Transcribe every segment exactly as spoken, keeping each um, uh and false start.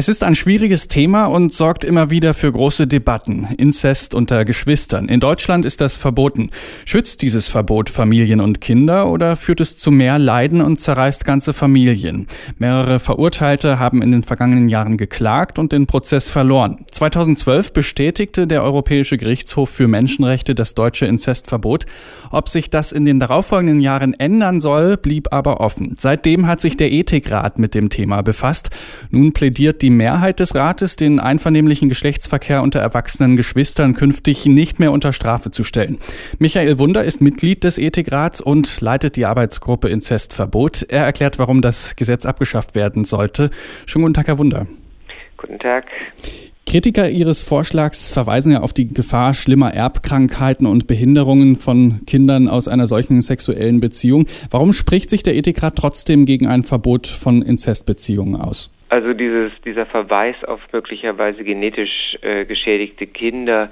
Es ist ein schwieriges Thema und sorgt immer wieder für große Debatten. Inzest unter Geschwistern. In Deutschland ist das verboten. Schützt dieses Verbot Familien und Kinder oder führt es zu mehr Leiden und zerreißt ganze Familien? Mehrere Verurteilte haben in den vergangenen Jahren geklagt und den Prozess verloren. zweitausendzwölf bestätigte der Europäische Gerichtshof für Menschenrechte das deutsche Inzestverbot. Ob sich das in den darauffolgenden Jahren ändern soll, blieb aber offen. Seitdem hat sich der Ethikrat mit dem Thema befasst. Nun plädiert die Mehrheit des Rates, den einvernehmlichen Geschlechtsverkehr unter erwachsenen Geschwistern künftig nicht mehr unter Strafe zu stellen. Michael Wunder ist Mitglied des Ethikrats und leitet die Arbeitsgruppe Inzestverbot. Er erklärt, warum das Gesetz abgeschafft werden sollte. Schönen guten Tag, Herr Wunder. Guten Tag. Kritiker Ihres Vorschlags verweisen ja auf die Gefahr schlimmer Erbkrankheiten und Behinderungen von Kindern aus einer solchen sexuellen Beziehung. Warum spricht sich der Ethikrat trotzdem gegen ein Verbot von Inzestbeziehungen aus? Also dieses, dieser Verweis auf möglicherweise genetisch äh, geschädigte Kinder,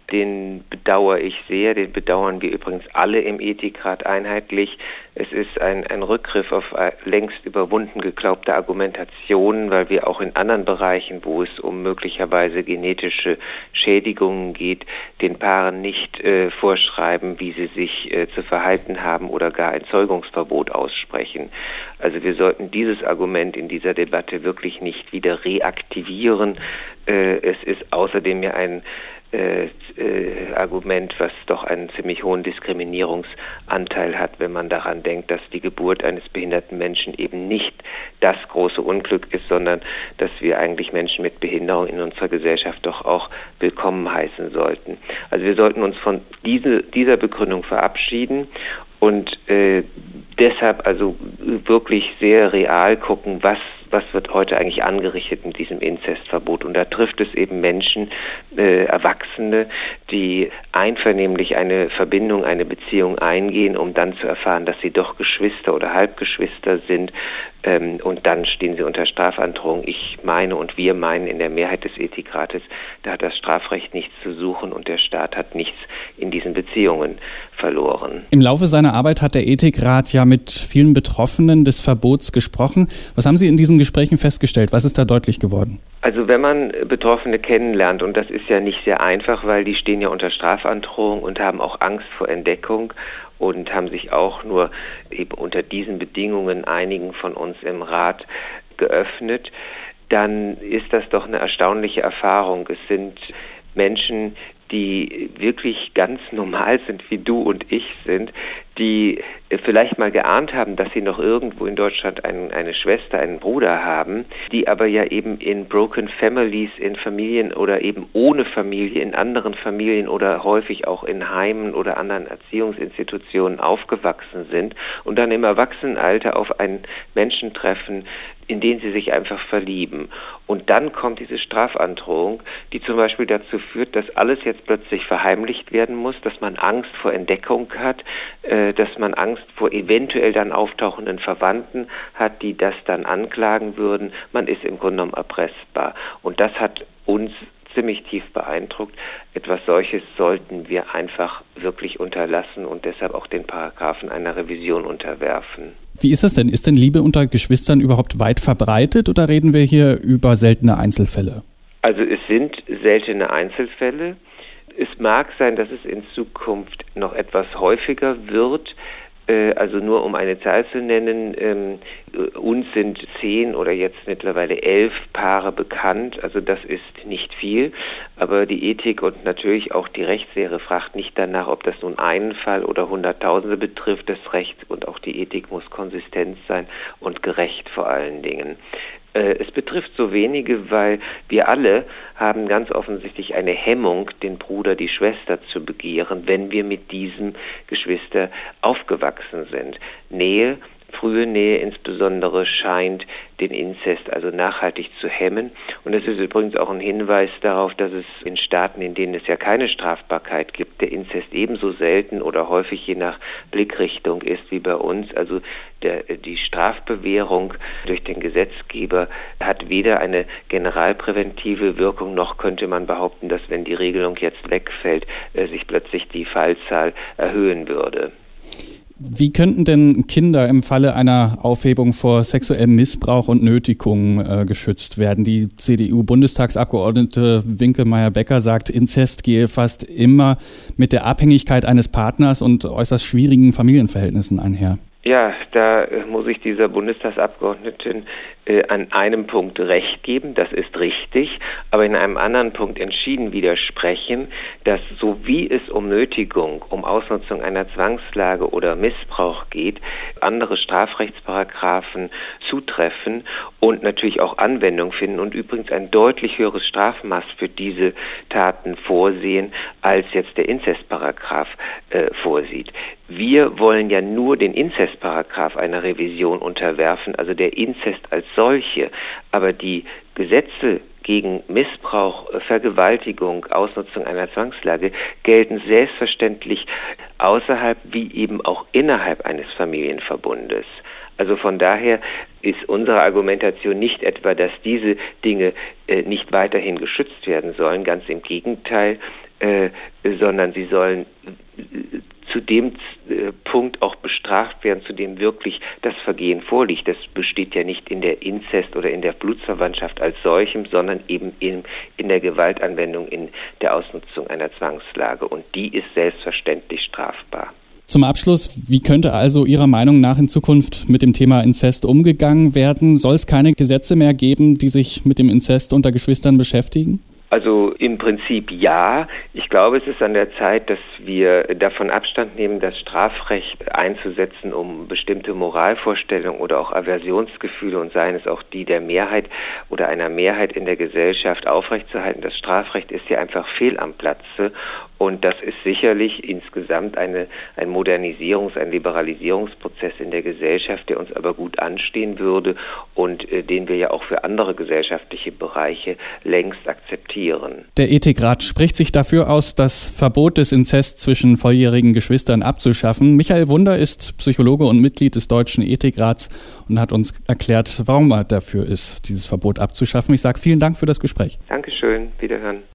den bedauere ich sehr, den bedauern wir übrigens alle im Ethikrat einheitlich. Es ist ein, ein Rückgriff auf längst überwunden geglaubte Argumentationen, weil wir auch in anderen Bereichen, wo es um möglicherweise genetische Schädigungen geht, den Paaren nicht äh, vorschreiben, wie sie sich äh, zu verhalten haben oder gar ein Zeugungsverbot aussprechen. Also wir sollten dieses Argument in dieser Debatte wirklich nicht wieder reaktivieren. Äh, es ist außerdem ja ein Äh, äh, Argument, was doch einen ziemlich hohen Diskriminierungsanteil hat, wenn man daran denkt, dass die Geburt eines behinderten Menschen eben nicht das große Unglück ist, sondern dass wir eigentlich Menschen mit Behinderung in unserer Gesellschaft doch auch willkommen heißen sollten. Also wir sollten uns von diese, dieser Begründung verabschieden und äh, deshalb also wirklich sehr real gucken, was was wird heute eigentlich angerichtet mit diesem Inzestverbot. Und da trifft es eben Menschen, äh, Erwachsene, die einvernehmlich eine Verbindung, eine Beziehung eingehen, um dann zu erfahren, dass sie doch Geschwister oder Halbgeschwister sind. Ähm, und dann stehen sie unter Strafandrohung. Ich meine und wir meinen in der Mehrheit des Ethikrates, da hat das Strafrecht nichts zu suchen und der Staat hat nichts in diesen Beziehungen verloren. Im Laufe seiner Arbeit hat der Ethikrat ja mit vielen Betroffenen des Verbots gesprochen. Was haben Sie in diesen Gesprächen festgestellt? Was ist da deutlich geworden? Also wenn man Betroffene kennenlernt, und das ist ja nicht sehr einfach, weil die stehen ja unter Strafandrohung und haben auch Angst vor Entdeckung und haben sich auch nur eben unter diesen Bedingungen einigen von uns im Rat geöffnet, dann ist das doch eine erstaunliche Erfahrung. Es sind Menschen, die wirklich ganz normal sind, wie du und ich sind, die vielleicht mal geahnt haben, dass sie noch irgendwo in Deutschland ein, eine Schwester, einen Bruder haben, die aber ja eben in broken families, in Familien oder eben ohne Familie, in anderen Familien oder häufig auch in Heimen oder anderen Erziehungsinstitutionen aufgewachsen sind und dann im Erwachsenenalter auf einen Menschen treffen, in den sie sich einfach verlieben. Und dann kommt diese Strafandrohung, die zum Beispiel dazu führt, dass alles jetzt plötzlich verheimlicht werden muss, dass man Angst vor Entdeckung hat, äh, dass man Angst vor eventuell dann auftauchenden Verwandten hat, die das dann anklagen würden. Man ist im Grunde genommen erpressbar. Und das hat uns ziemlich tief beeindruckt. Etwas solches sollten wir einfach wirklich unterlassen und deshalb auch den Paragraphen einer Revision unterwerfen. Wie ist das denn? Ist denn Liebe unter Geschwistern überhaupt weit verbreitet oder reden wir hier über seltene Einzelfälle? Also es sind seltene Einzelfälle. Es mag sein, dass es in Zukunft noch etwas häufiger wird. Also nur um eine Zahl zu nennen, ähm, uns sind zehn oder jetzt mittlerweile elf Paare bekannt, also das ist nicht viel, aber die Ethik und natürlich auch die Rechtslehre fragt nicht danach, ob das nun einen Fall oder Hunderttausende betrifft. Das Recht und auch die Ethik muss konsistent sein und gerecht vor allen Dingen. Es betrifft so wenige, weil wir alle haben ganz offensichtlich eine Hemmung, den Bruder, die Schwester zu begehren, wenn wir mit diesem Geschwister aufgewachsen sind. Nähe, frühe Nähe insbesondere, scheint den Inzest also nachhaltig zu hemmen. Und es ist übrigens auch ein Hinweis darauf, dass es in Staaten, in denen es ja keine Strafbarkeit gibt, der Inzest ebenso selten oder häufig je nach Blickrichtung ist wie bei uns. Also der, die Strafbewährung durch den Gesetzgeber hat weder eine generalpräventive Wirkung, noch könnte man behaupten, dass wenn die Regelung jetzt wegfällt, sich plötzlich die Fallzahl erhöhen würde. Wie könnten denn Kinder im Falle einer Aufhebung vor sexuellem Missbrauch und Nötigung äh, geschützt werden? Die C D U-Bundestagsabgeordnete Winkelmeier-Becker sagt, Inzest gehe fast immer mit der Abhängigkeit eines Partners und äußerst schwierigen Familienverhältnissen einher. Ja, da äh, muss ich dieser Bundestagsabgeordneten äh, an einem Punkt recht geben, das ist richtig, aber in einem anderen Punkt entschieden widersprechen, dass so wie es um Nötigung, um Ausnutzung einer Zwangslage oder Missbrauch geht, andere Strafrechtsparagraphen zutreffen und natürlich auch Anwendung finden und übrigens ein deutlich höheres Strafmaß für diese Taten vorsehen, als jetzt der Inzestparagraph äh, vorsieht. Wir wollen ja nur den Inzestparagraph einer Revision unterwerfen, also der Inzest als solche. Aber die Gesetze gegen Missbrauch, Vergewaltigung, Ausnutzung einer Zwangslage gelten selbstverständlich außerhalb wie eben auch innerhalb eines Familienverbundes. Also von daher ist unsere Argumentation nicht etwa, dass diese Dinge äh, nicht weiterhin geschützt werden sollen, ganz im Gegenteil, äh, sondern sie sollen äh, zu dem äh, Punkt auch bestraft werden, zu dem wirklich das Vergehen vorliegt. Das besteht ja nicht in der Inzest- oder in der Blutsverwandtschaft als solchem, sondern eben in, in der Gewaltanwendung, in der Ausnutzung einer Zwangslage. Und die ist selbstverständlich strafbar. Zum Abschluss, wie könnte also Ihrer Meinung nach in Zukunft mit dem Thema Inzest umgegangen werden? Soll es keine Gesetze mehr geben, die sich mit dem Inzest unter Geschwistern beschäftigen? Also im Prinzip ja. Ich glaube, es ist an der Zeit, dass wir davon Abstand nehmen, das Strafrecht einzusetzen, um bestimmte Moralvorstellungen oder auch Aversionsgefühle, und seien es auch die der Mehrheit oder einer Mehrheit in der Gesellschaft, aufrechtzuerhalten. Das Strafrecht ist ja einfach fehl am Platze. Und das ist sicherlich insgesamt eine, ein Modernisierungs-, ein Liberalisierungsprozess in der Gesellschaft, der uns aber gut anstehen würde und äh, den wir ja auch für andere gesellschaftliche Bereiche längst akzeptieren. Der Ethikrat spricht sich dafür aus, das Verbot des Inzests zwischen volljährigen Geschwistern abzuschaffen. Michael Wunder ist Psychologe und Mitglied des Deutschen Ethikrats und hat uns erklärt, warum er dafür ist, dieses Verbot abzuschaffen. Ich sage vielen Dank für das Gespräch. Dankeschön, wiederhören.